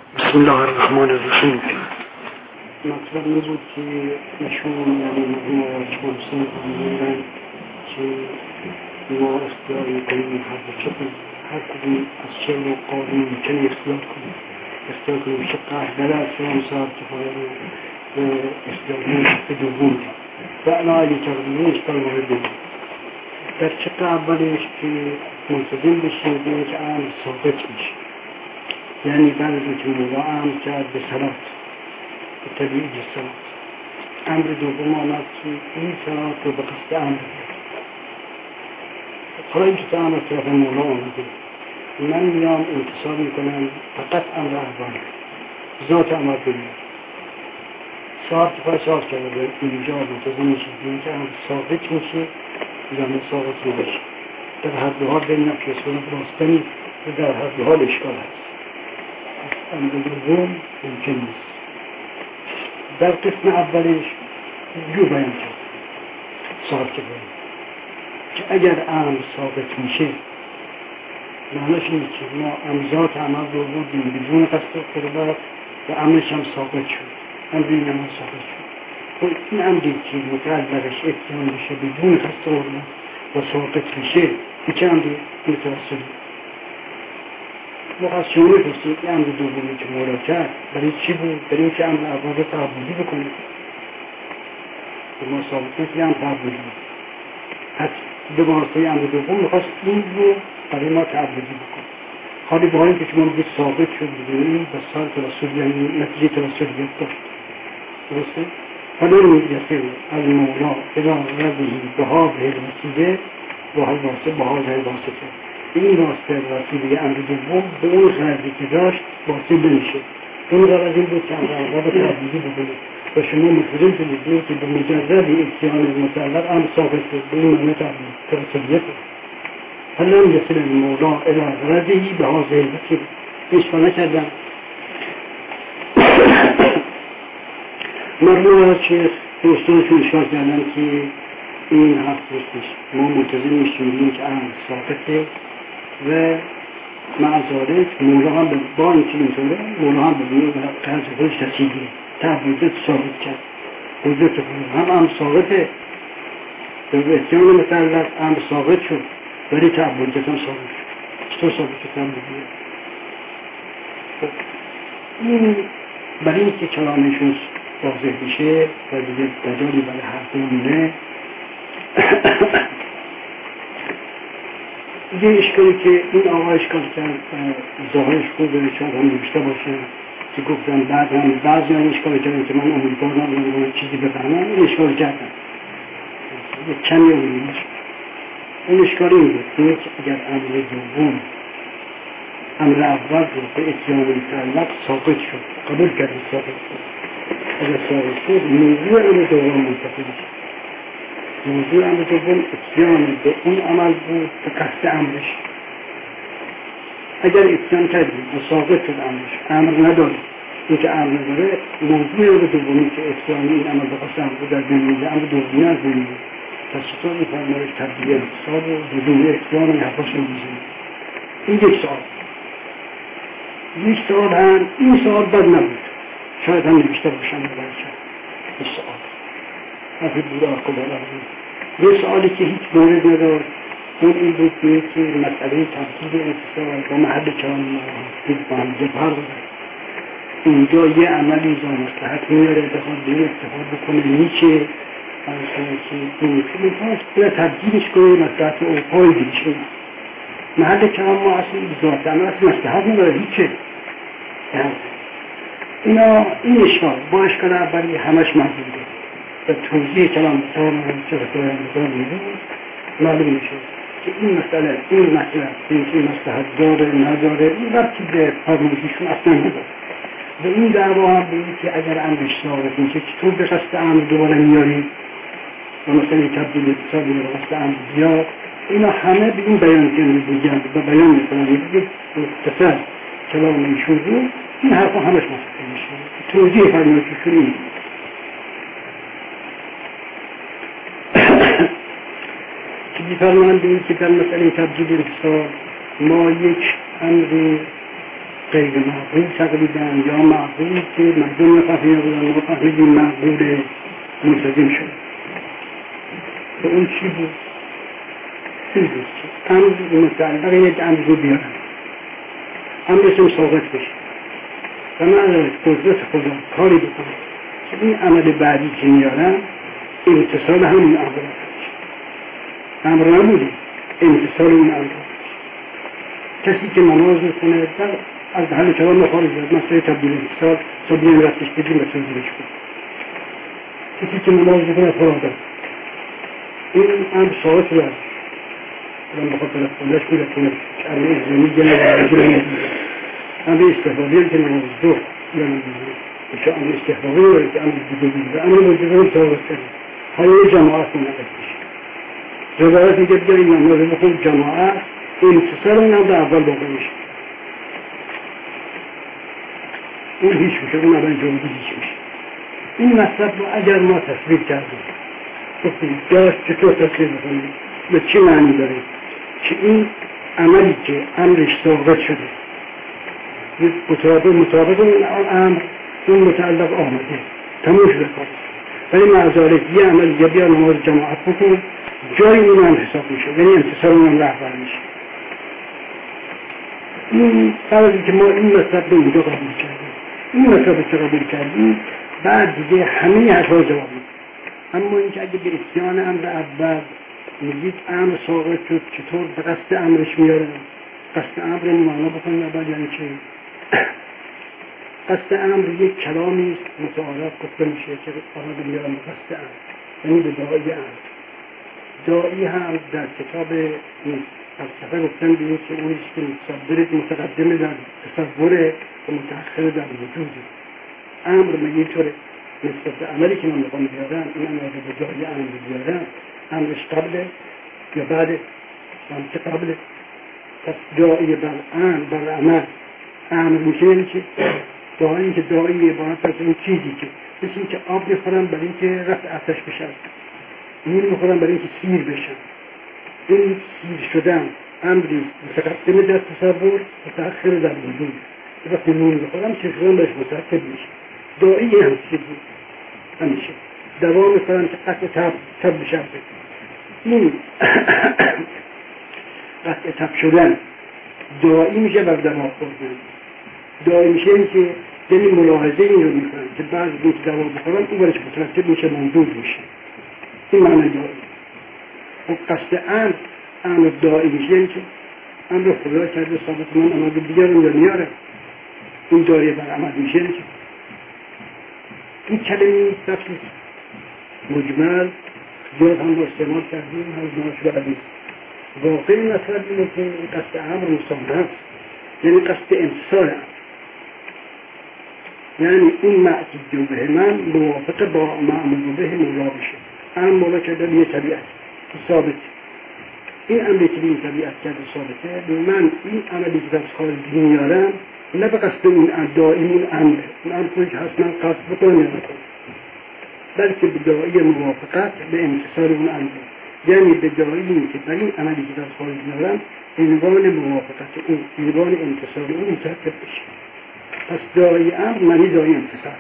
بسم الله الرحمن الرحیم. مطلب این بود که ایشون یعنی مرحوم آقای چانسی میگن که ما اختیار میکنیم هر کدوم از چه نوع قانون ممکنه اختیار کنیم شق اول از سلام صاحب کفایه رو اختیار کنیم شق دوم و علایه تقدیمش در مورد در شق اولش که منتظم بشیم بینه که امر ثابت میشه، یعنی بعد از اینکه مولا امر کرد به صلات به طبیعی صلات، امر دوم آمد که این صلات رو به قصد امر بیاد. حالا این که امر طرف مولا آمده، من میام انتصار میکنم فقط امر اول ذات امر ببینم صاحب که پای صاحب کرده اینجا منتظم میشه بینه که امر ثابت میشه یا ثابت نمیشه. در هر دو حال بین نفی صورت راستنی و در هر دو حال اشکال هست. امر دوم ممکن نیست. در قسم اولش جو بیان کرد صاحب که باید که اگر امر ثابت میشه معنیش اینه که ما امضات عمل رو بودیم بدون قصد قربت و امرش هم ثابت شد، امر این عمل ثابت شد. خب این امری که متعلقش اتیان بشه بدون قصد قربت و ثابت میشه این چه امری متوسلی؟ ما از شما میپرسیم این امر دومی که مولا کرد برای چی بود؟ برای اینکه امر اول رو تعبدی بکنیم و ما ثابت نکنیم امر تعبدی بود. پس به واسطه امر دوم میخواست این رو برای ما تعبدی بکنیم. حالی با اینکه شما میگید ثابت شد بدونیم و سال توسل یعنی نتیجه توسلیت داشت. درسته؟ حالا میگید از مولا الى ربهی به هذه الوسیله با هر واسطه با هذه الواسطه این واسطه وسیله امر دوم به اون غرضی که داشت واصل نمیشه. اون غرض این بود که امر اول رو تعبدی بکنه و شما مفهوم کنید که به مجرد اتیان مطلق امر ثابت شد به این معنی توسلیت فلم يصل الموضوع الى غرضه بهذه الوسيله. اشکال نکردم. مرحوم شیخ دوستانشون اشکال کردن که این حرف درست ما منتظر میشیم که امر ثابته و مع ذلك مولا هم با اینکه اینطوره مولا هم به قرض خودش رسیده تعبدت ثابت کرد قدرت هم امر ثابته به اتیان مطلق امر ثابت شد ولی تعبدت هم ثابت شد. چطور ثابت شد هم بگیره؟ این برای اینکه کلامشون واضح میشه و دیگه دجالی برای حرف نمونه یه اشکالی که این آقا اشکال کرد ظاهرش خوبه شاید هم نوشته باشه که گفتم بعد هم بعضی هم اشکال کردن که من امیدوارم چیزی بفهمم این اشکال کردن یه کمی امیدوارم. این اشکال این بود که اگر امر دوم امر اول رو به اتیان مطلق ثابت شد قبول کردن ثابت شد اگر ثابت شد موضوع امر دوم منتقل شد. موضوع امر دوم اتیان به اون عمل بود به قصد امرش. اگر اتیان کردیم و ثابت شد امرش امر نداره این که امر نداره موضوع امر دومی که اتیان این عمل به قصد امر بود در زمینه امر دومی از زمینه پس چطور این فرمایش تبدیل اقتصاد و بدون اتیان و حفاظ میزنه. این یک سوال هم این سوال بد نبود شاید هم نوشته باشم این سوال حفظ بود آقا یه سوالی که هیچ مورد نداشت اون این بود که مسئله تبدیل انتصال با محل کلام با هم جبهر بود. اینجا یه عملی زا مصلحت میاره بخواد به این استفاده بکنه نیچه که نمیتونه تبدیلش کنه مصلحت او پای دیش کنه. محل کلام ما اصلا ذات عمل اصلا مصلحت نداره هیچه. این اشکال با اشکال اولی همش محدوده و توضیح کلام بسیار معلوم میشه که این مسئله این مسئله این مصلحت داره نداره این وقتی به فرمایششون اصلا نداره و این دعوا هم به این که اگر امرش ثابت میشه چطور به قصد امر دوباره میاریم و مسئله تبدیل اقتصادی به قصد امر بیاد اینا همه به این بیان کنید و بیان میکنن مختصر کلام ایشون رو این حرفا همش مصدر میشه توضیح فرمایششون این که بیفرمانده این که در مسئله تبدیل انتصال ما یک امر غیر معقول تقریبا یا معقول که مردم نفهمیده بودن ما فهمیدیم معقول منسجم شد. و اون چی بود؟ این بود که امر متعلق یک امر رو بیارن، امرشون ثابت بشه و من از قدرت خدا کاری بکنم که این عمل بعدی که میارن امتصال همین امر رو بشه. امر نبوده، امتصال این امر رو بشه. کسی که نماز میکنه از حال کلام مخارج داد، مسئله تبدیل امتصال صبیه رفتش بدیم و سنزیرش بود. کسی که نماز میکنه فرادن این امر ثابت رو هست من بخاطر خودش میرسونه که امر ازرانی گنه امر استحبابی که نماز دو گنه که امر استحبابی رو که امر دیگه و امر موجبه رو ثابت کرده های جماعت منعقدش روایت میگه بگه این نماز بخون جماعت امتصال اون امر اول باقی میشه، اون هیچ میشه، اون اول جمعه هیچ میشه. این مطلب رو اگر ما تصویر کردیم گفتیم داشت چطور تصویر بکنیم به چی معنی داره که این عملی که امرش ثابت شده مطابق اون امر اون متعلق آمده تموم شده کار، ولی معذارت یه عمل یا بیا نماز جماعت بکن جای اون هم حساب میشه، یعنی انتصال اون هم رهبر میشه. این قبلی که ما این مطلب رو اینجا قبول کردیم، این مطلب رو قبول کردیم بعد دیگه همه حرفا جواب میده. اما اینکه اگه به اتیان امر اول میگید امر ثابت شد چطور به قصد امرش میاره، قصد امر این معنا بکنید اول یعنی چه؟ قصد امر یک کلامی است متعارف گفته میشه که آمده میارم به قصد امر، یعنی به داعی امر. داعی هم در کتاب فلسفه گفتن به این که اونیست که متقدمه در تصور و متأخر در وجود. امر من یه طوره نسبت به عملی که من میخوام بیارم، این امر به جای امر بیارم، امرش قبله یا بعده؟ که قبله. پس داعی بر عمل امر میشه یعنی که داعی که داعی عبارت از این چیزی که مثل این که آب میخورم برای اینکه رفع آتش بشم، نور میخورم برای اینکه سیر بشم. این سیر شدن امری متقدم در تصور متأخر در وجود. وقتی نور میخورم سیر شدن بهش مترتب میشه. داعی همچه همیشه دوام میکنم که قطع تب بشم. این قطع تب شدن داعی میشه بر دوام خوردن. داعی میشه این که یعنی ملاحظه این رو میکنم که بعض بیت دوام بخورم اون برش مترتب میشه، موجود میشه. این معنی داعی. و قصد امر داعی میشه این که امر خدا کرده ثابت من عمل دیگرم یا نیارم، این داعی بر عمل میشه این که این کلمه تفسیر مجمل زیاد هم رو استعمال کردیم هم ناش بعدی. واقعی مطلب اینه که قصد امر مسامحه است، یعنی قصد امتصال امر، یعنی این معتید به من موافقه با معمول به مولا بشه. امر مولا کرده به یه طبیعت ثابت، این عملی که به این طبیعت کرده ثابته، من این عملی که در خارج میارم نه به قصد اون داعی اون امره، اون امر که هست من قصد بکنم یا نکنم، بلکه به داعی موافقت به امتصال اون امره، یعنی به داعی که برای این عملی که در خارج میارم عنوان موافقت اون، عنوان امتصال اون مترتب بشه. پس داعی امر معنی داعی امتصال.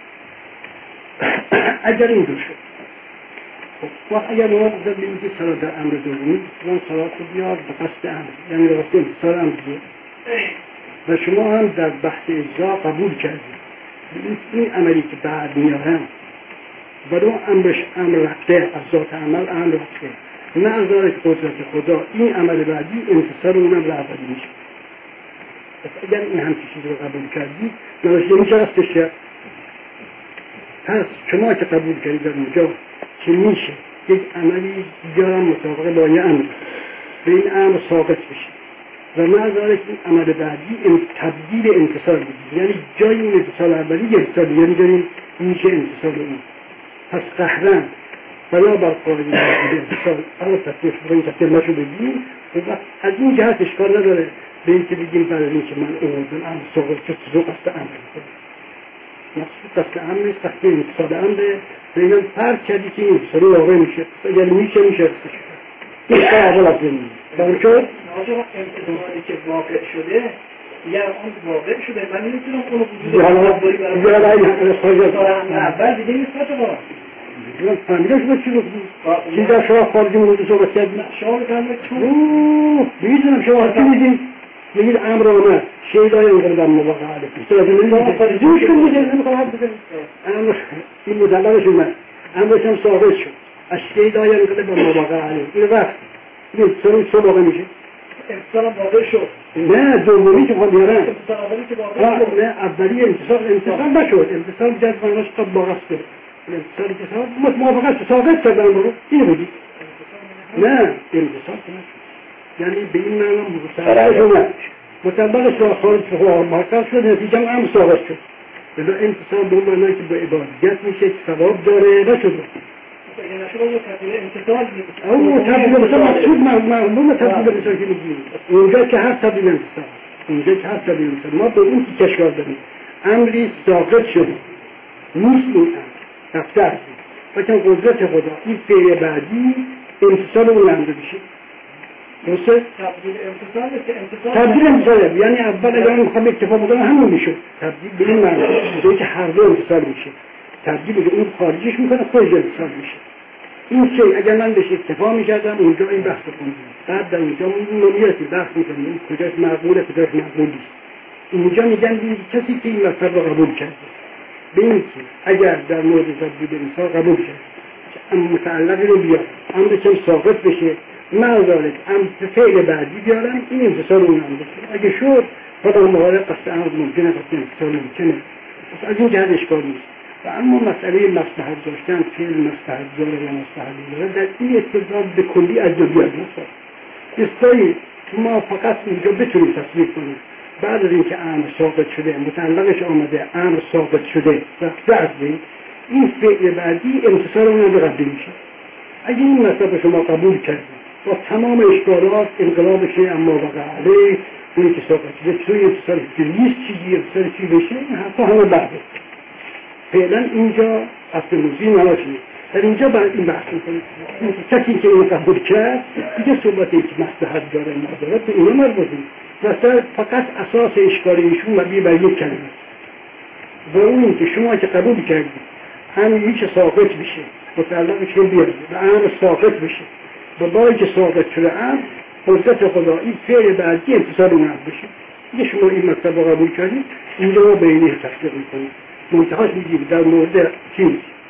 اگر این دو شد و اگر ما قدر بگیم که صلاة در امر دومی اون صلاة رو بیاد به قصد امر، یعنی به قصد امتصال امر بیاد و شما هم در بحث اجزا قبول کردید این عملی که بعد میارم برای امرش امر رفته از ذات عمل امر رفته نه از ذات قدرت خدا، این عمل بعدی امتصال اونم رفته میشه. پس اگر این همچی چیز رو قبول کردید نوشته میشه قصدش کرد. پس شما که قبول کردید در اونجا که میشه یک عملی بیارم مطابق با یه امر به این امر ثابت بشه و معذارت این عمل بعدی تبدیل امتصال بگید، یعنی جای اون امتصال اولی یه امتصال دیگه میداریم میشه امتصال اون. پس قهرن بلا بر قاعده امتصال اما تصدیف بکنیم تصدیف نشو بگیم و از این جهت اشکال نداره به این که بگیم برای این که من اوردن امر ثابت شد تو قصد امر بکنیم مقصود قصد امر نیست، قصد امتصال امره بگم فرق کردی که این امتصال واقع میشه، اگر میشه این کار اول از این برای چون امتصالی که واقع شده اگر اون واقع شده من نمیتونم اون وجود اول دیگه نیست با فهمیدم شما چی گفتی؟ چیزا شما خارجی موضوع صحبت کردیم شما بفرمایید چون میدونم شما چی میدین میگید امر آمد شیدای انقلاب مواقع علیه جوش کن میگید نمیخوام حد بزنید امر این مدلقش اومد امرش هم ثابت شد از شیدای انقلاب مواقع علیه این وقت این سه واقع میشه انتصال واقع شد نه دومی که خواهد بیارن انتصال اولی که واقع شد نه اولی انتصال نشد انتصال جد معناش قد باقص کرد انتصال که موافقت ثابت کردن برو اینو بگید نه انتصال که نشد یعنی به این معنی مطلقش را خارج محقق شد نتیجه هم ثابت شد بلا انتصال به اون معنی که به عبادیت میشه ثواب داره نشد او تبدیل مثلا مقصود معلومه تبدیل مثلا که میگیم اونجا که هر تبدیل انتصال اونجا که هر تبدیل انتصال ما به اون که کشکار داریم امری ساقط شد نیست این امر رفته است لیکن قدرت خدا این فعل بعدی انتصال اون امر بشه درسته؟ تبدیل انتصال یعنی اول اگر میخوام اکتفا بکنم همون میشه تبدیل به این معنی جایی که هر دو انتصال میشه تبدیل به اون خارجیش میکنه خودش انتصال میشه این چه اگر من بهش اکتفا میکردم اونجا این بحث کنم بعد در اونجا این نمیتی بحث میکنیم کجاش مقبوله کجاش مقبول نیست اینجا میگن این کسی که این مطلب رو قبول کرده به این که اگر در مورد تبدیل انتصال قبول کرد اما متعلقی رو بیاد امر که ساقط بشه معذارت امر فعل بعدی بیارم این انتصال اون هم بشه اگه شد خدا مغالب قصد امر ممکنه قصد انتصال ممکنه پس از این جهت اشکال نیست و اما مسئله مصلحت داشتن فعل مصلحت داره یا مصلحت داره در این استدلال به کلی ادبیات نصار استایی که ما فقط اینجا بتونیم تصویر کنیم بعد از اینکه امر ساقط شده متعلقش آمده امر ساقط شده رفته از این فعل بعدی انتصال اون رو قبل میشه اگه این مطلب شما قبول کردید با تمام اشکالات انقلابشه اما وقع علیه اونی که ساقط شده توی انتصال نیست چیزی انتصال چی بشه این حتی همه بعده فعلا اینجا اصل موضوعی نباشید در اینجا برای این بحث میکنید کسی که اینو قبول کرد دیگه صحبتی که مصلحت داره نداره به اینه مربوطی مثلا فقط اساس اشکال ایشون مبنی بر یک کلمه و اون که شما که قبول کردید هم میشه ساقط بشه متعلقش رو بیارید و امر ساقط بشه و باید که ساقط شده امر قدرت خدا این فعل بعدی انتصال اون امر بشه دیگه شما این مطلب رو قبول کردید اینجا ما بینه تفکیق میکنید منتهاش میگیم در مورد چیز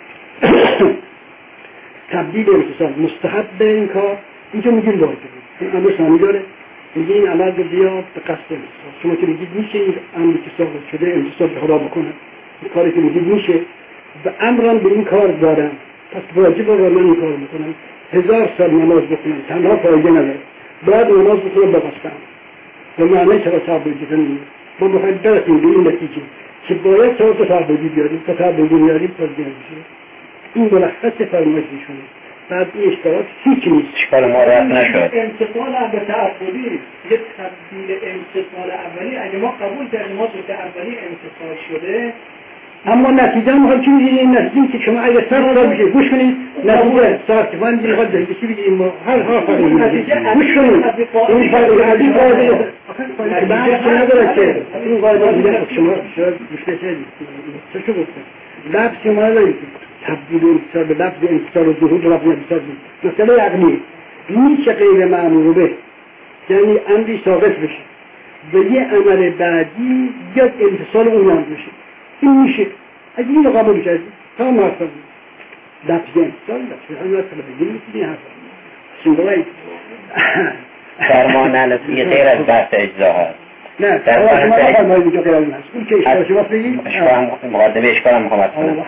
تبدیل انتصال مستحب به این کار اینجا میگیم واجبه این امر ثانی داره میگه این عمل رو بیاد به قصد انتصال شما که میگید میشه این امری که ساقط شده انتصال به خدا بکنه این کاری که میگید میشه و امرم به این کار دارم پس واجب رو من این کار میکنم 1000 سال نماز بکنم تنها فایده نداره باید نماز بکنم به قصد و معنی چرا تعبدی کنیم ما بخواهیم برسیم به این نتیجه که باید تا تعبدی بیاریم تا تعبدی بیاریم تا بیاریم این ملخص فرمایششونه بعد این اشتراک هیچ نیست اشکال ما رفت نشد انتصال به تعبدی یه تبدیل انتصال اولی اگه ما قبول کردیم ما به اولی انتصال شده اما نتیجه ما چی میگیم نتیجه که شما اگه سر بشه گوش کنید نتیجه ساعت من دیگه خود دیگه چی بگیم ما هر فرقی گوش کنید این فرقی علی قاعده بعد نداره که این قاعده دیگه شما گوش کنید چه گفتم لفظ ما دارید تبدیل انتصال به لفظ انتصال و ظهور لفظ انتصال مسئله عقلی میشه غیر معمول به یعنی امری ساقط بشه و یه عمل بعدی بیاد انتصال اون بشه این میشه اگه این رو قبول کردی تا مرتب لفظ انتصال لفظ هم نصر بگیم این حرف شنگوهی فرمان علفی غیر از بحث اجزا هست نه شما فرمایی اینجا غیر از این هست اون که اشکال شما بگید مقدمه اشکال هم میخوام کنم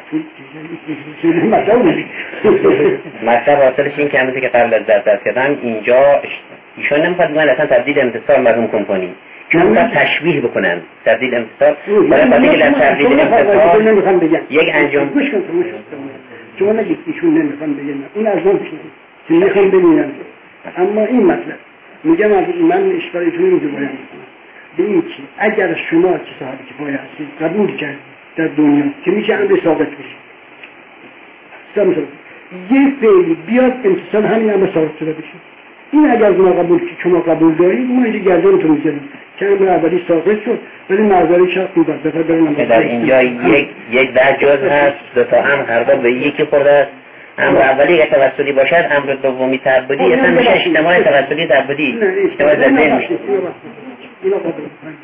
مطلب حاصلش این که همونطور که قبل از درست کردم اینجا ایشون نمیخواد بگن اصلا تبدیل انتصال مرحوم کمپانی چون باید تشبیه بکنن تبدیل انتصال برای که در تبدیل انتصال یک انجام شما نگید ایشون نمیخوان بگن اون از اون که میخوان ببینن اما این مطلب میگم من اشکالتون رو بیان میکنم به این که اگر شما که صاحب کفایه هستید قبول کردید در دنیا که میشه امر ثابت بشه یه فعلی بیاد انتصال همین امر ثابت شده بشه این اگر ما قبول شما قبول دارید ما اینجا گردنتون می‌ذاریم که امر اولی ساقط شد ولی معذرت شرط می‌داد بخاطر بریم در اینجا یک در جز هست دو تا امر هر دو به یکی خورده است. امر اولی اگر توسلی باشد امر دومی تعبدی اصلا میشه اجتماع توسلی تعبدی اجتماع زنده میشه. اینا قبول کنید.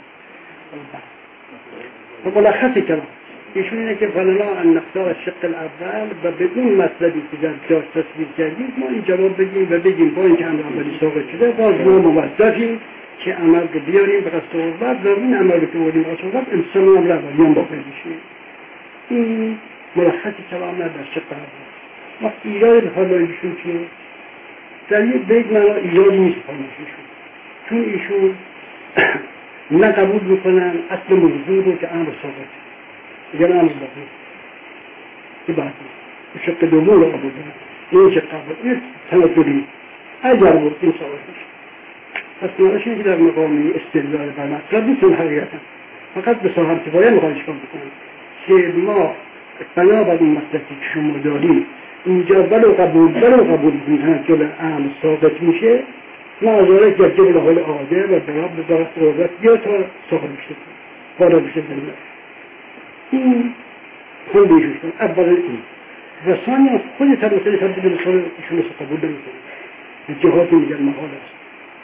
ملخصی کلام ایشون اینه که فلنا ان نختار الشق الاول و بدون مطلبی که در جاش تصویر کردید ما این جواب بگیم و بگیم با اینکه امر اولی ساقط شده باز ما موظفیم که عمل رو بیاریم به قصد قربت و این عمل رو که بودیم به قصد قربت امتصال امر اولیان باقی میشه. این ملخصی کلام در شق اول. وقت ایراد فرمایششون که در یک بیت معنا ایرادی نیست فرمایششون چون ایشون نه قبول میکنن اصل موضوع رو که امر ساقط اگر امر باقی که بعد شق دوم رو قبول دارن این شق قبول این تنظری اگر بود این ساقط میشه پس نارش اینه که در مقام استدلال بر مطلب نیستن حقیقتا فقط به صاحب کفایه میخوان اشکال بکنن که ما بنابر این مطلبی که شما داریم اینجا ولو قبول میکنن که امر ساقط میشه معذرت گرچه به حال عاده و براب به درست قربت یا تا ساقط میشه بالا بشه دلیل این خود بیشون اول این و ثانی از خود تبصیل تبدیل بسار ایشون رو قبول نمیکنن به جهاتی میگن محال است.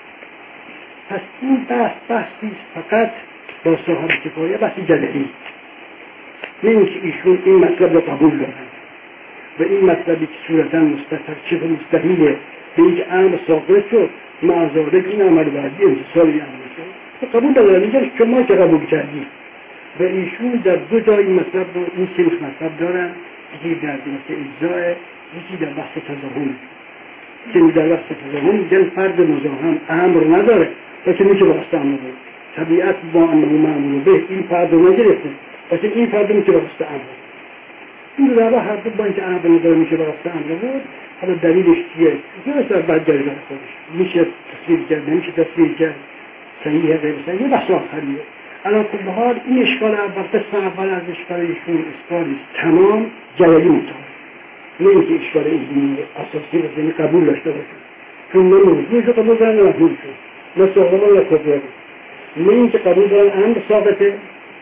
پس این بحثی فقط با صاحب کفایه بحثی جدلی نه اینکه ایشون این مطلب رو قبول دارن و این مطلبی که صورتا مستطر چه و مستحیله به اینکه امر ساقط شد معذاره که این عمل بعدی امتصال این عمل شد و قبول دارن اینجا شما که قبول کردید و ایشون در دو جای مطلب رو این سلخ مطلب دارن یکی در مثل اجزای یکی در بحث تضاهم که در بحث تضاهم میگن فرد مزاحم امر نداره لیکن میشه بحث امر بود طبیعت با انه معمول به این فرد رو نگرفته لیکن این فرد میشه بحث امر این در هر دو با اینکه امر نداره میشه بحث امر بود حالا دلیلش چیه؟ درست در بعد جایی در خودش میشه تصویر کرد نمیشه تصویر کرد صحیحه غیر صحیحه بحث آخریه. الان کل حال این اشکال اول قسم اول از اشکال ایشون اشکالی تمام جلالی مطابق نه اینکه اشکال این اساسی و زنی قبول داشته باشه چون نه موضوعش رو قبول دارن نه محمول شد نه ساقمان نه کفره نه اینکه قبول دارن امر ثابته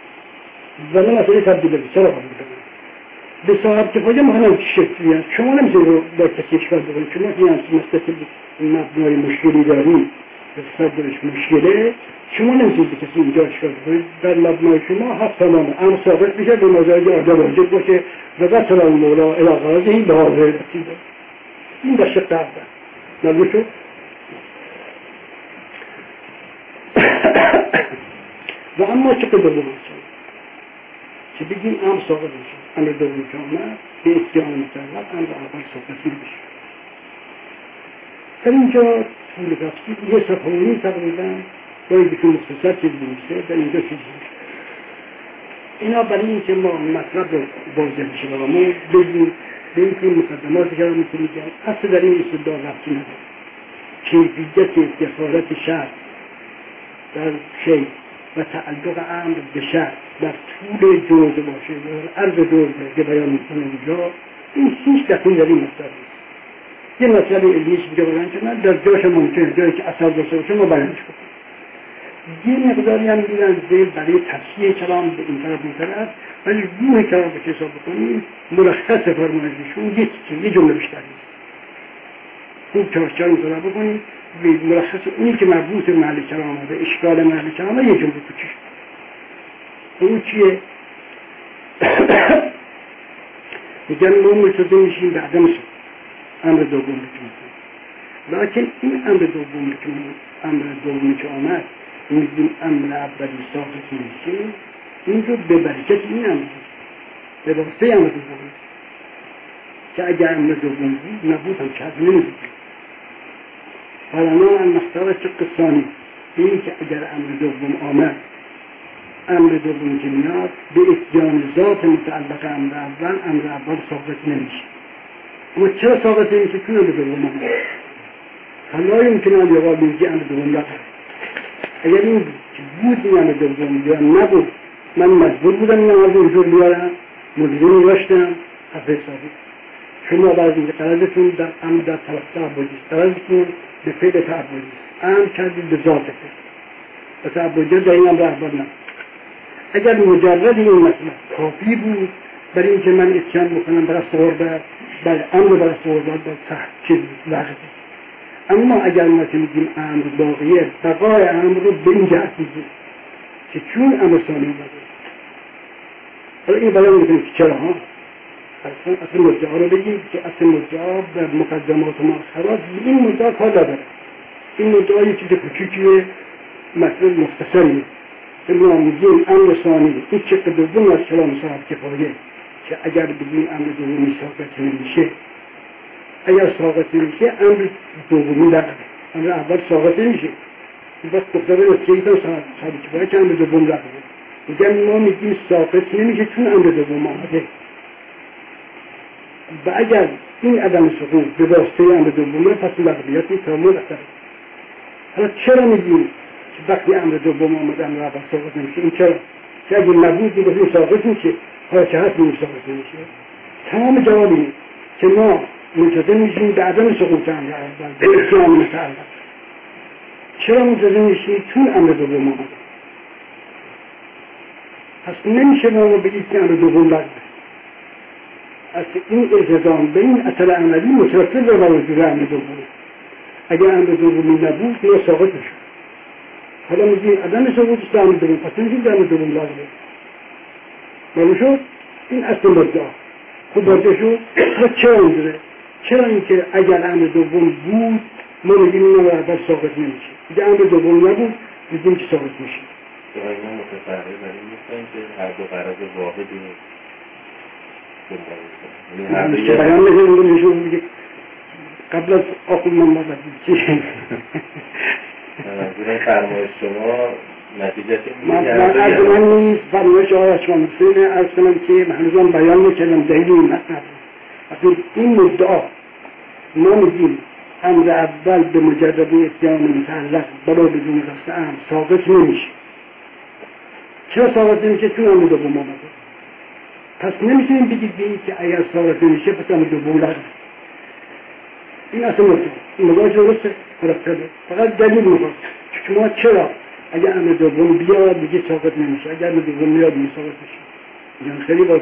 و نه مسئله تبدیل بگی چرا قبول دارن به صاحب کفایه مهنم چه شکلی هست شما نمیشه رو با کسی اشکال بکنید چون این همچه مستقل مبنای مشکلی داریم به صدرش مشکله شما نمیتونید به کسی اینجا اشکال بکنید در مبنای شما هست تمامه امر ثابت میشه به مزاج آدم واجب باشه و قتل المولا الاغراض این به حاضر رسیده این در شق اول معلوم شد و اما شق دوم که بگیم امر ثابت میشه امر دوم که آمد به اتیان مطلق امر اول ثابت میشه در اینجا طول تفصیل یه صفحه‌ای تقریبا باید که مختصر چیز بمیشه در اینجا چیز بمیشه اینا برای این که ما مطلب رو واضح بشه و ما بگیم به این که مقدماتی که رو میتونیم بگیم اصل در این استدلال رفتی نداره کیفیت دخالت شرط در شی و تعلق امر به شرط در طول جوز باشه در عرض جوز که بیان میکنه اینجا این هیچ دقیقی در این مطلب یه مطلب علمیش دیگه بیان کنن در جاش ممکنه جایی که اثر داشته باشه ما بیانش کنیم یه مقداری هم میرن زیر برای تفسیر کلام به این طرف این طرف ولی روح کلام به حساب بکنیم ملخص فرمایششون یه جمله بیشتر نیست خوب چارچار مطالعه بکنیم ملخص اونی که مربوط به محل کلام آمده اشکال محل کلام یه جمله کوچیک اون چیه؟ میگن ما ملتزم میشیم به عدم امر دوم بکنیم لیکن این امر دومی که آمد میگیم امر اولی ثابت میشه این رو به برکت این امر به واسطه امر دوم که اگر امر دوم بود نبود هم چه نمیدید فلنا ان نختار شق ثانی این که اگر امر دوم آمد امر دوم که میاد به اتیان ذات متعلق امر اول ثابت نمیشه اما چرا ثابت نمیشه چون امر دوم آمد حالا یمکن ان یقال میگی امر دوم نداره اگر این بود این امر دوم یا نبود من مجبور بودم این امر اینجور بیارم مدیرین داشتم حفظ ثابت شما بعد اینکه قرضتون در امر در طرف بودید قرضتون به فعل تعبدی امر کردید به ذات فعل و تعبدی در این هم رهبر نه. اگر مجرد این مسئله کافی بود برای اینکه من اتیان بکنم برای صحبت بر امر برای صحبت در تحکیل لحظه، اما اگر ما که میگیم امر باقیه بقای امر رو به این جهت میگیم که چون امر ثانی اومده. حالا این برای میگیم که چرا ها اصل مدعا رو بگیم که اصل مدعا در مقدمات و مؤخرات این مدعا کار نداره. این مدعا یه چیز کوچیکیه مثلا مختصریه که ما میگیم امر ثانی این چقدر دوم از کلام صاحب کفایه که اگر بگیم امر دومی ساقط نمیشه، اگر ساقط نمیشه امر دومی لغوه، امر اول ساقط نمیشه. این وقت دختره نتیجه صاحب کفایه که امر دوم لغوه. میگم ما میگیم ساقط نمیشه چون امر دوم آمده و اگر این عدم سقوط به واسطه امر دومه پس لغویت تمام اثر. حالا چرا میگیم که وقتی امر دوم آمده امر اول ساقط نمیشه؟ این چرا؟ که اگر نبود این ساقط میشه، حالا که هست این ساقط نمیشه. تمام جواب اینه که ما منتظر میشیم به عدم سقوط امر اول به اتیان متعلق. چرا منتظر میشیم؟ چون امر دوم آمده. پس نمیشه ما بگید که امر دوم لغوه. از این التزام به این اثر عملی متوسل به وجود امر دومی. اگر امر دومی نبود ما ساقط میشود. حالا میگیم عدم سقوط است امر دوم، پس نمیگیم امر دوم لازمه. معلوم شد؟ این اصل مدعا. خوب واضح شد؟ چرا اینجوره؟ چرا اینکه اگر امر دوم بود ما میگیم این امر اول ساقط نمیشه. اگر امر دوم نبود میگیم که ساقط میشه. اینا متفرق برای نیستن که هر دو غرض واحدی که بیان نگه نشون میگه قبل از آخر من مدد چی؟ منظور فرمایش شما نتیجه من نیست فرمایش آقای شما مسئله ارز کنم که هنوزان بیان نکردم دلیل این مطلب. وقتی این مدعا ما میگیم امر اول به مجرد اتیان متعلق برای بدون قصد امر ثابت نمیشه. چرا ثابت نمیشه؟ چون امر دوم آمده. پس نمیتونیم بگید به این که اگر ثابت نمیشه پس امر دوم لغوه. این اصلا مدعا درسته مرتبه، فقط دلیل میخواد که ما چرا اگر امر دوم بیاد بگید ثابت نمیشه، اگر امر دوم میاد ثابت میشه. این خیلی واضحه.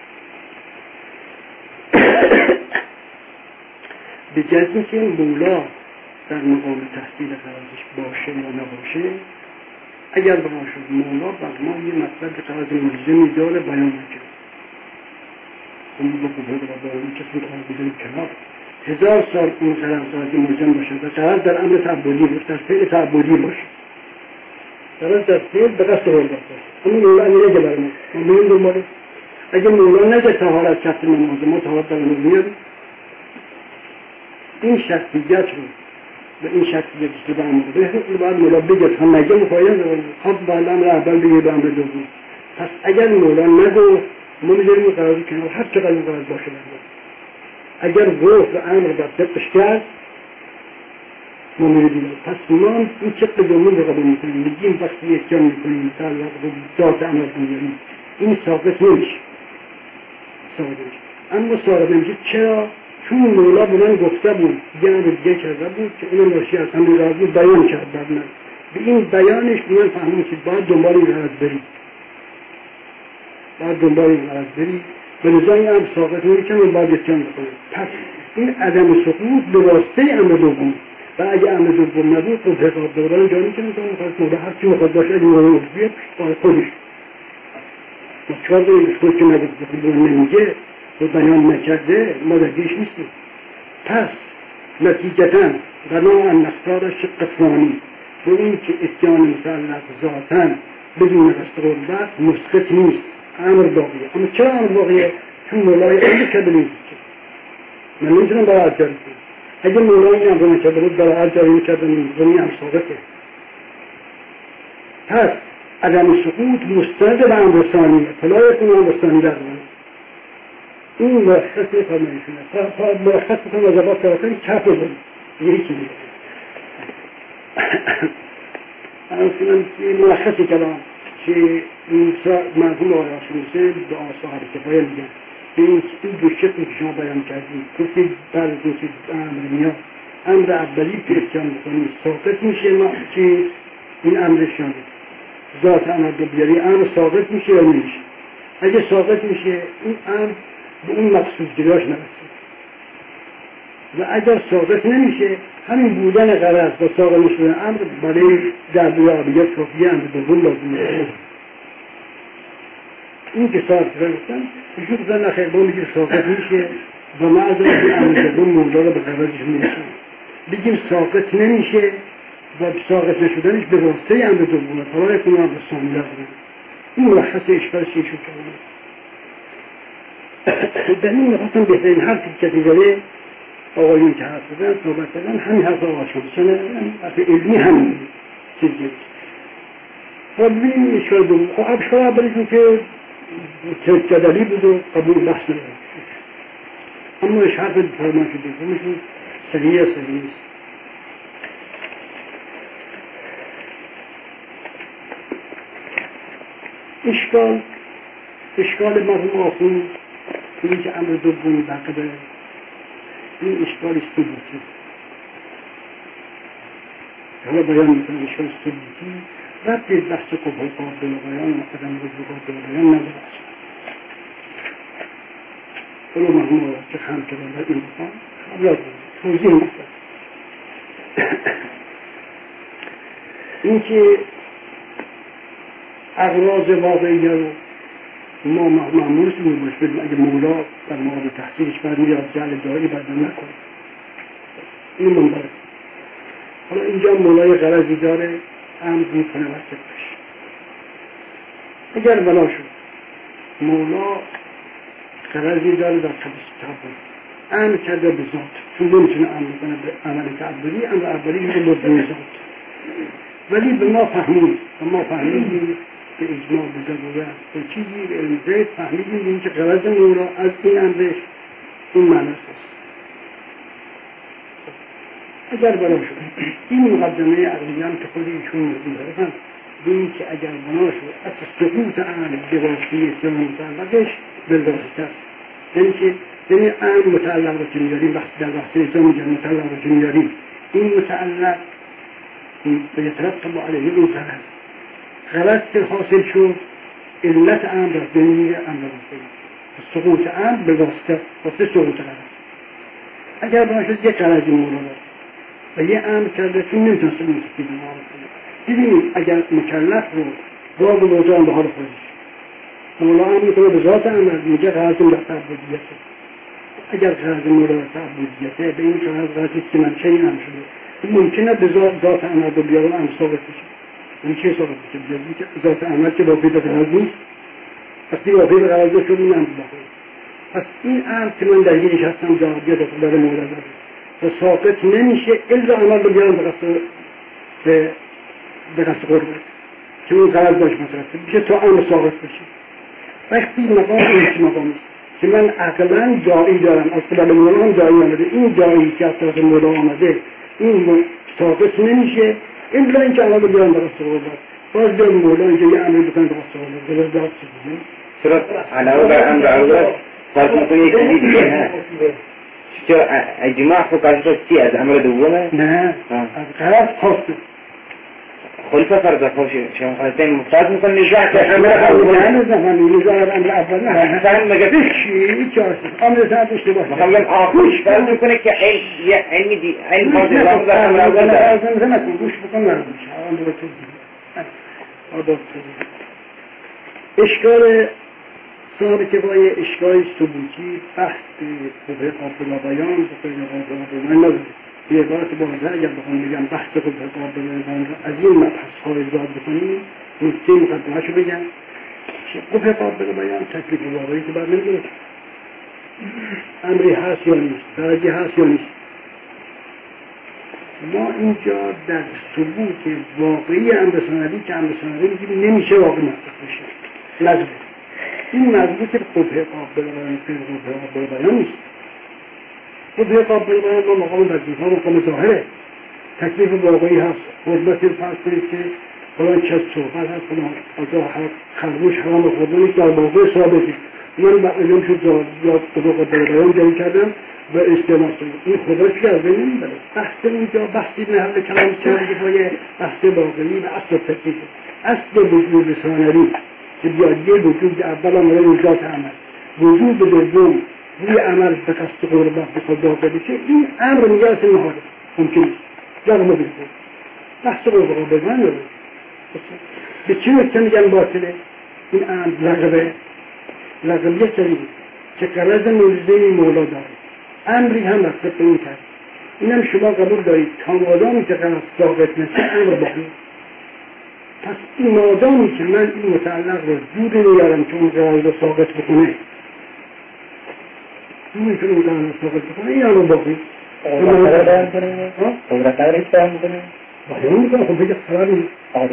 به جزمی که مولا در مقام تحصیل قرارش باشه یا نباشه، اگر باشه مولا بر ما یه مطلب که قرار ملزمی داره بیان نکنه. اون با قبول و با اون کسی قرار بزنیم کنار 1000 سال اون قرارزادی ملزم باشه و قرار در امر تعبدی باشه، در فعل تعبدی باشه، قرار در فعل به قصد حال باشه. اما مولا نگه برمون ما بینیم دنباله. اگه مولا نگه تحالت کفت نمازه ما تحالت در نماز میاریم، این شخصیت رو به این شخصیت که به امر بهره باید مولا بگه تا نگه مخواهیم خب باید امر اول بگه به امر دوم. پس اگر مولا نگو ما میذاریم قراری کنار هر چقدر این قرار باشه برمون. اگر گفت و امر در طبقش کرد ما میردیم. پس ما این چقدر دومون رو قبول میکنیم، میگیم وقتی اتیان میکنیم مثلا ذات امر بگیریم این ثابت نمیشه. اما ثابت نمیشه چرا؟ چون مولا به من گفته بود یه امر دیگه کرده بود که اون راشی از امر راضی بیان کرد بر من. به این بیانش من فهمون که باید دنبال این غرض بریم، باید دنبال این غرض بریم به لذا این امر ثابت نمیشه من باید اتیان بکنم. پس این عدم سقوط به واسطه امر دوم و اگه امر دوم نبود خود حساب دوران جا میکنم که من مولا هر چی مخواد باشه اگه مولا بیاد خودش چهار داریم خود که نمیگه و بیان نکرده ما درگیرش نیستیم. پس نتیجتاً بنا نختار شق ثانی به این که اتیان مسلط ذاتاً بدون قصد قربت مسقط نیست، امر باقیه. اما چرا امر باقیه؟ چون مولای امر کرده نیست. من نمیتونم برای عرض جاری کنم. اگه مولای امر نکرده بود برای عرض جاری کرده نیست و این امر ثابته. پس عدم سقوط مستند به امر ثانیه فلا یکون امر ثانی در این مرخص فرمایشونه تا مرخص بکنم و جواب فراتن کف بزنیم یکی دیگه اصلا مرخصی کلام که مرحوم آقای آشموسه به صاحب کفایه میگن به این دو شکلی که شما بیان کردید گفتید بعد گفتید امر میاد امر اولی که اتیان بکنی ساقط میشه ما که این امر شده ذات امر رو بیاری امر ساقط میشه یا نمیشه. اگه ساقط میشه این امر به اون مقصود جلاش نرسه و اگر ساقط نمیشه همین بودن غرض و ساقط نشدن امر برای دریابیت کافیه امر دوم لازم میشه. این که ساقط رسن وجود زن نخیر با میگه ساقط میشه و معذر این امر دوم مولا رو به غرضش میرسن. بگیم ساقط نمیشه و ساقط نشدنش به واسطه امر دومه فلا یکون امر ثانی لازمه. این ملخص اشکال شیشون کرده. در این میخواستم بهترین حرفی کسی داره آقایون که حرف بزن صحبت کردن همین حرف آقا شمسانه حرف علمی همین چیزی. خب ببینیم اشکال دوم. خب اشکال اولیشون که جدلی بود و قبول بحث نداره. اما اش حرف فرمان شده دومشون صحیح است. اشکال مرحوم آخون این که امر دومی بقیده این اشکال ثبوتی حالا بیان میکنم اشکال ثبوتی ربطی بحث قبول قابل بیان و قدم قبول قابل بیان نداره حالا مرحوم آخون که خم کردن در این بخوام خبرات توضیح میکنم این که اغراض واقعی رو ما معمولش میباش بدیم اگه مولا در مورد تحصیلش باید میاد جعل داری باید نکنه این منبره. حالا اینجا مولای غرضی داره امر میکنه وقت باشه اگر بنا شد مولا غرضی داره در تبصیل امر کرده به ذات چون نمیتونه امر کنه به عمل تعبدی امر اولی رو به ذات ولی به ما فهمید و ما فهمیدیم به اجماع بوده به چیزی به علم زید فهمیدیم این که غرض مولا از این امرش این معنی است. اگر بنا شد این مقدمه عقلیان که خود ایشون می‌ذارن به این که اگر بنا شد از سقوط امر به واسطه سه متعلقش بالواسطه یعنی که امر متعلق رو که میاریم وقتی در واسطه سه متعلق رو که میاریم این متعلق به يترتب عليه این غلط که حاصل شد علت امر را بمیره امر را سقوط امر به واسطه سقوط غلط. اگر باشد یک غلطی مولا و یه امر کرده چون نمیتونه سقوط کنه دیدیم اگر مکلف رو باب موضوع به حال خودش مولا هم میتونه به ذات امر میگه غلط در تعبدیته. اگر غلط مولا در تعبدیته به این که غلطی که من چه امر شده ممکنه به ذات امر رو بیارم امر ثابت بشه. این چه ثابت بشه؟ که ذات امر که واقعی به غرض نیست وقتی واقعی به غرض شد این امر بخواه پس این امر که من درگیرش هستم جوابیت برای مولا داره و ثابت نمیشه الا عمل رو بیارم به قصد قربت که اون غرض باش مترتب بشه تا امر ثابت بشه. وقتی مقام این چه مقامی که من عقلا جایی دارم از قبل مولا هم جایی آمده این جایی که از طرف مولا آمده این ثابت نمیشه این بلا اینکه عمل رو بیارم به قصد قربت باز بیارم مولا اینکه یه امر بکنم به قصد قربت بلا داد چیزی چرا علاوه بر امر اول فرض میکنه یک چیزی دیگه هست چرا اجماع فقها چی از امر دومه؟ نه از غرض خاصه خلفه فرض خوشه شما خواستین فرض میکنه نجاح که امر اول نجاح امر اول نه فهم مگه چی چاست امر ثابت اشتباه میخوام آخرش فرض میکنه که علمی دی علم باز اضافه در امر اول داره نه گوش بکن نمیشه امر رو تو اشکال ثابت با اشکال ثبوتی بحث به قابل بیان به قابل بیان نداره. به عبارت بازه اگر بخوام بگم بحث قابل بیان از این مبحث خارج داد بکنیم نکته مقدمه شو بگم قبل قابل بیان تکلیف واقعی که باید نمیدونه امری هست یا نیست درجه هست یا نیست. ما اینجا در ثبوت واقعی امر ثانوی که امر ثانوی میگیم نمیشه واقع مطلق بشه لازمه این موضوع که قبه قابل بیان نیست. قبه قابل بیان ما مقام وظیفه و مقام ظاهره تکلیف واقعی هست حرمت فرض کنید که فلان چه صحبت هست فلان خربوش حرام خوردن نیست در واقع ثابتی من علم شد یا قبه قابل بیان جایی کردم و استعمال کنید. این خدا که از بین نمیبره. بحث اونجا بحثی نحل کلام چند پای بحث واقعی و اصل تکلیف. اصل وجود ثانوی که بیاد یه وجود اول آمده ذات عمل، وجود دوم روی عمل به قصد قربت به خدا بشه، این امر میگه اصل نهاده ممکن نیست. رقم بگید بحث قربت بزن نبود. به چی نکته میگن باطله؟ این امر لغویه چنین که قرض موجزه مولا داره، امری هم رفته به این کرد. اینم شما قبول دارید تا مادامی که قرض ثابت نشه امر باقی. پس این مادامی که من این متعلق رو جوری نیارم که اون قرض رو ثابت بکنه، جوری که اون قرض رو ثابت بکنه، این امر باقی. قدرت بیان کنه؟ قدرت نداره بیان کنه؟ باید میکنه خب بگه خبر نیست.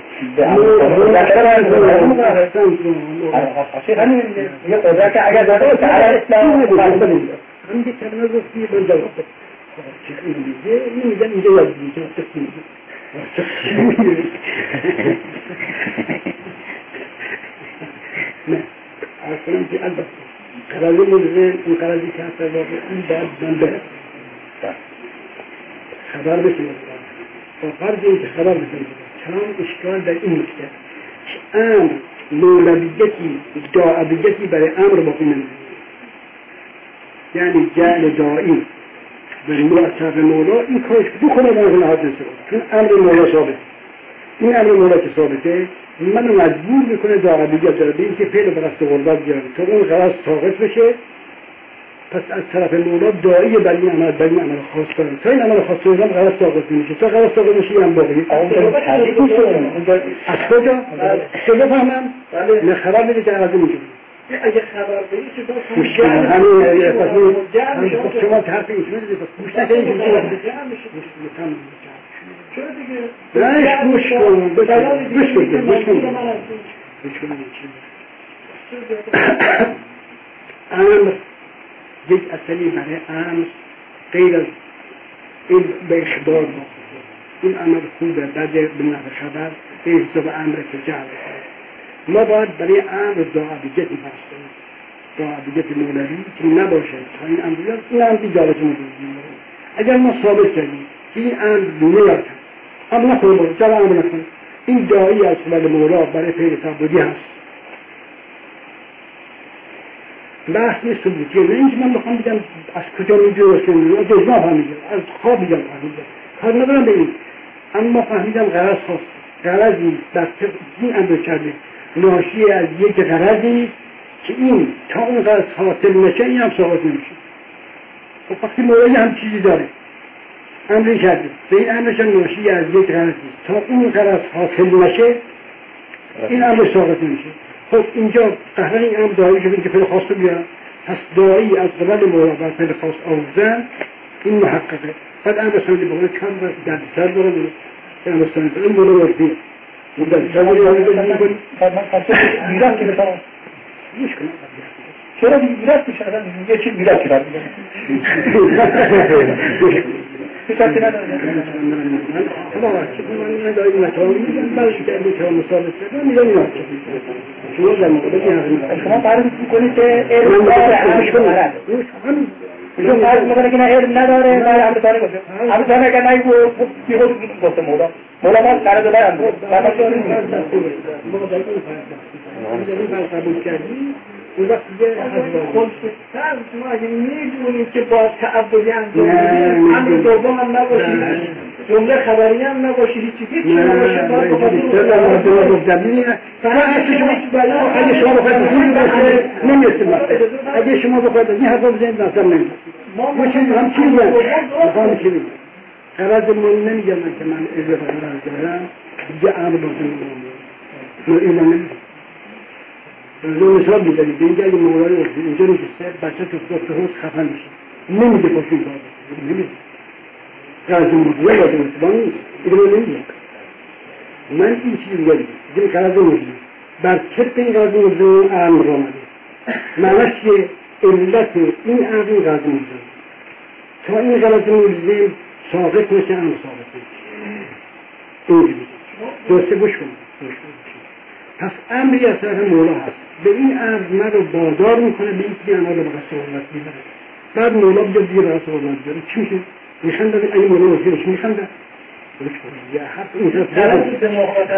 یه قدرت اگر داره که علی اسلام همین که کلمه گفتی من جواب بده. چه اینجا میگن اینجا یاد میگه نه اصلا که البته قراری مجزه این قراری که هست واقع این باید من برم خبر بشه با فرض این که خبر بشه چنان اشکال در این نکته که امر مولویتی داعیتی برای امر باقی نمیده، یعنی جعل داعی برای مرتب مولا این کارش بکنه در نهاد نشه، چون امر مولا ثابت. این امر مولا که ثابته منو مجبور میکنه داعیت داره به این که فعل به قصد قربت بیاره تا اون غرض ساقط بشه. پس از طرف مولا داعی بر این عمل خاص کنه تا این عمل خاص کنه غرض ساقط میشه، تا غرض ساقط میشه این باقی. از کجا؟ چه بفهمم؟ نه خبر میده که غرض میشه. اگه خبر بدی چه همین شما حرف ایشون میدید گوش نکنید چرا دیگه گوش کن امر یک اصلی برای امر غیر از این به اخبار با این امر خوبه بعد به نحو خبر به حساب امر که جعل ما باید برای امر داعیتی بحث کنیم، داعیت مولوی که نباشه تا این امر بیاد این امر دیجارت مولوی. اگر ما ثابت کردیم که این امر نیاد امر نکنه جا امر نکنه این داعی از قبل مولا برای فعل تعبدی هست. بحث نیست ثبوتیه، نه اینکه من بخوام بگم از کجا میگه رسول از اجماع فهمیدم از خواب میگم فهمیدم کار ندارم به این، اما فهمیدم غرض خاص غرضی در این امر کرده ناشی از یک غرضی که این تا اون غرض حاصل نشه این هم ثابت نمیشه. خب وقتی مولای هم چیزی داره امری کرده به این امرش ناشی از یک غرضی تا اون غرض حاصل نشه این امر ثابت نمیشه. خب اینجا قهرن این امر دایی شده که فعل خاص رو بیارن، پس دایی از قبل مولا بر فعل خاص آوردن این محققه. بعد امر سندی باید کم در سر داره که امر سندی این مولا ورده این در سر داره میرد که بسرم گوش کنم چرا میرد که شدن یه چی میرد که برمیدن بسرتی نداره خدا چه من نداری نتوان میگن بلش که امروز هم مصابت شده میگن نهاد شما در مقابل این شما فرض میکنید که علم داره همش کنه شما فرض میکنه که نه علم نداره نه عبدالله گفته عبدالله اگر نگو بیخود گفته مولا ما قرار داره هم ما در این فرض قبول کردیم اون وقت دیگه خلصتر شما اگه میدونید که با تعبدی انجام بدید امر دوم هم نباشید جمله خبری هم نباشید هیچی نباشه باید اگه شما بخواید بخواید باشه نمیستیم اگه شما بخواید این حرفا بزنید نظر نمید ما چیزی هم چیزی بخواهم چی بگیم قرض من نمیگم که من اجازه قرض دارم دیگه امر بازم من ایمان نمیدیم رو مثال میزنیم به اینجا اگه مولای اینجا نشسته بچه تو حوض خفن میشه نمیده پاشون کار نمیده قرض مجزه یا اسلام نیست اینو من نمیدیم. من این چیز دیگه دیگه قرض مجزه بر طبق این قرض مجزه اون امر را آمده معنیش که علت این امر این قرض مجزه تا این قرض مجزه ساقط نشه امر ساقط نشه اینجوری درسته گوش کنم. پس امری از طرف مولا هست به این امر من رو بادار میکنه به این که انا رو به قصد قربت میبره بعد مولا بجا دیگه برای صحبت داره چی میشه؟ میخنده این مولا وزیرش میخنده یا حرف این طرف داره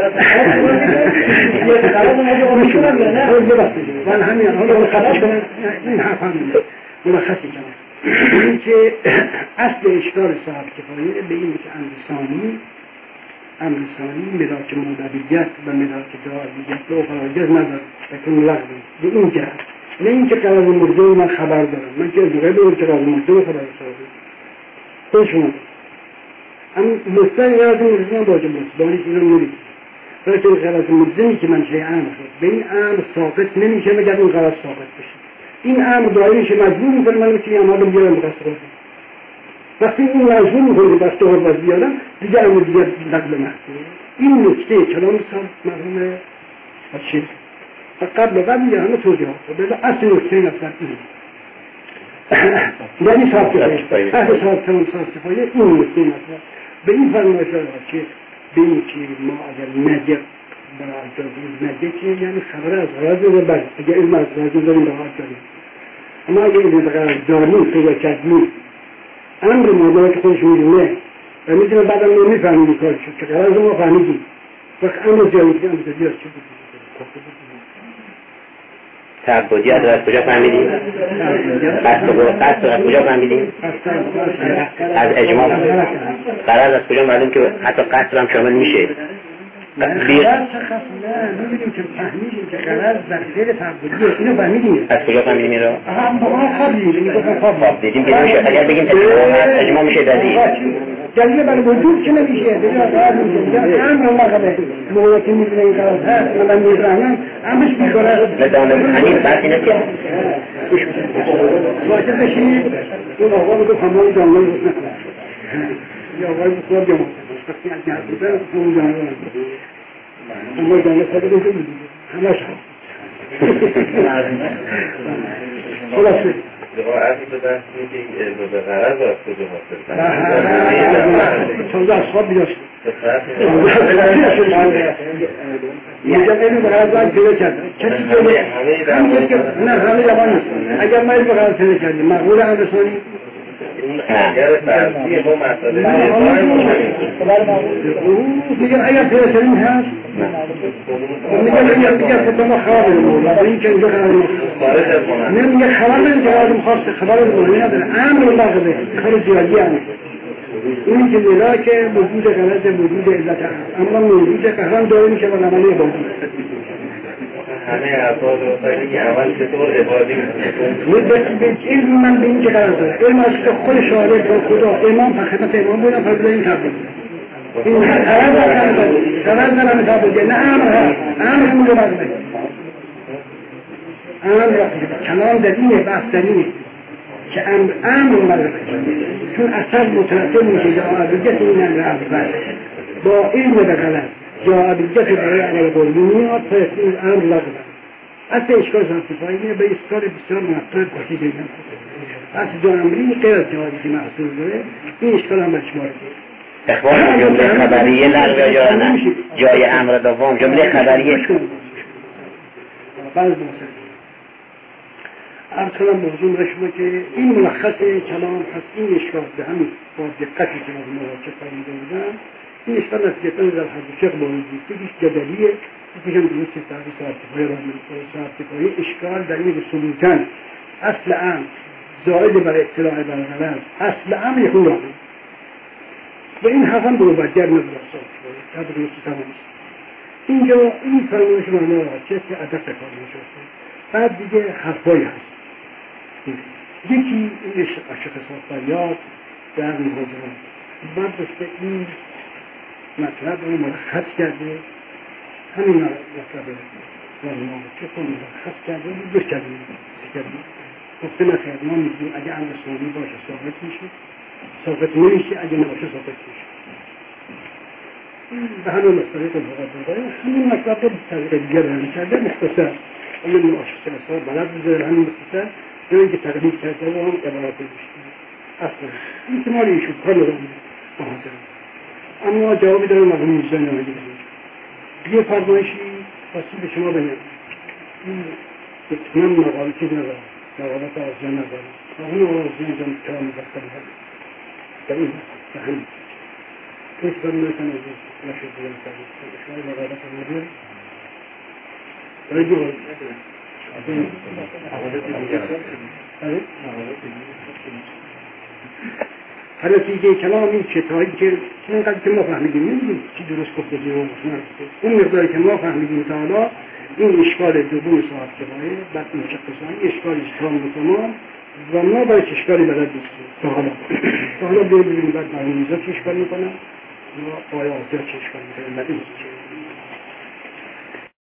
من همین حالا ملخصش کنم این حرف هم ملخصی کنم این که اصل اشکال صاحب کفایه به این که امر ثانی ملاک مولویت و ملاک دعاییت و خراجت نداره بکن لغوه به این جهت نه این که قرار مرده من خبر دارم من که از غیر که قرار مرده خبر دارم خودشون اما مستقی قرار مرده من باجه مستبانی که اینا نورید برای که قرار مرده که من شیء امر شد به این امر ثابت نمیشه مگر این قرار ثابت بشه این امر داری میشه مجبور میکنه من میتونی امر رو بیارم بقصد کنم وقتی این مجبور میکنه بسته ها باز بیارم دیگه امر دیگه نقل محصوله این نکته کلام صاحب مرحوم شیخ قبل یه همه توضیحات بله اصل نکته مثلا این یعنی صاحب کفایه اهل صاحب کلام صاحب کفایه این نکته مثلا به این فرمایش که به این که ما اگر نجب برای اجازه نجب که یعنی خبر از غرض رو بله اگر علم از غرض داریم به حال داریم اما اگر علم از غرض داریم پیدا کردیم امر موضوع که خودش میدونه و میدونه بعدم نمیفهمیم کار شد که غرض ما فهمیدیم وقت امر زیادی که امر زیادی از چه بود تعبدیت از کجا فهمیدیم؟ قصد از کجا فهمیدیم؟ از اجماع. قرار از کجا معلوم که حتی قصد هم شامل میشه؟ قرار شخص نه میبینیم که فهمیدیم که قرار در خیر تعبدیه اینو فهمیدیم. از کجا فهمیدیم این رو؟ خواب دیدیم خواب دیدیم که نمیشه اگر بگیم اجماع میشه دلیل دلیل برای وجود که نمیشه دیگه قرار میشه یا امر مقبه موقعی که میدونه این قرار هست من میفهمم امرش میکنه ندانم همین بحث اینه که واجب بشید اون آقا بگو همون جانگاه روز نکنه یا آقای بخواب یا وقتی از جهت بودن همون جانگاه همون جانگاه ساده بگیم همش خلاصه دعایی به دست میگه علم به غرض از کجا حاصل تازه از خواب بیداشت میگم علم به غرض باید پیدا کرد کسی که نه همه جوان نیست اگر ما علم به غرض پیدا کردیم مقبول هم رسانی اگر فرضی ما مسئله میگم اگر پیدا کردیم هست میگم دیگه خود ما خبر نمون این که اینجا قرار نیست میگه خبر نمون که قرار میخواست خبر نمون نداره امر لغوه خیلی زیادی هم این که ملاک وجود غرض وجود علت اما موجود قهران داره میشه و نمانه عبادی همه افراد رو فرید اول چطور عبادی به علم من به این که قرار داره علم از که خود شارع با خدا امام فخدمت امام بودن فرد این تبدیل این خبر دارم تبدیل نه امر هست امر همون رو بگه امر کلام در اینه بحث در اینه که امر رو چون اثر مترتب میشه جوابیت این امر اول با علم به غلط جوابیت برای عمل قولی میاد تا این امر لغوه اصل اشکال سنتیفایی به اشکال بسیار منطقه کشی دیدن اصل دو امری غیر از جوابیت محصول داره این اشکال هم برشمار داره اخبار جمله خبریه لغوه یا نه جای امر دوم جمله خبریه بعض موسیقی ارسلم موضوع رشمه که این ملخص کلام هست این اشکال به همین با دقتی که از مراجع فرموده بودن این اشکال نتیجتا در حدیث بانجی یکیش جدلیه یکیشم درست تعریف ساعتفایی اشکال در این سلوکن اصل امر زائد بر اطلاع بر غلط اصل امر یکون راهی و این حرف هم برو بدگر ندرست تا درست تمام اینجا این فرمایش معنی راجعه که ادب فرمایش هست بعد دیگه حرفایی هست یکی این اشخاص فریاد در مهاجران بعد دسته این مطلب رو ملخص کرده همین مطلب رو که خود ملخص کرده رو دوست کرده گفته نخیر ما میگیم اگه امر ثانی باشه ثابت میشه ثابت نمیشه اگه نباشه ثابت میشه به همین مسئله که بقید همین مطلب رو طریق دیگر بیان کرده مختصر اما نواشته اصلا بلد بذاره همین مختصر یا اینکه تقریب کرده و هم عبارت بشته اصلا این که مالی ایشون کار ندارم محاضرم اما جوابی داره مرحوم میزان نمایی یه فرمایشی خاصی به شما بگم این اطمینان مقاله چیز ندارم نوابت آزیا ندارم اون آزیا اینجا کلام بختم هست در این به همین هیچ کاری نکنه نشد دیگه میکنه شما نوابت آمده برای دو حالا دیگه کلام این کتابی که اینقدر که ما فهمیدیم نمیدیم چی درست گفته دیگه اون مقداری که ما فهمیدیم تا حالا این اشکال دوم صاحب کفایه بعد این شخصان اشکالش تام تمام و ما باید اشکالی بلد نیستیم تا حالا ببینیم بعد مرموزا چه اشکال میکنن و آیا چه اشکال میکنن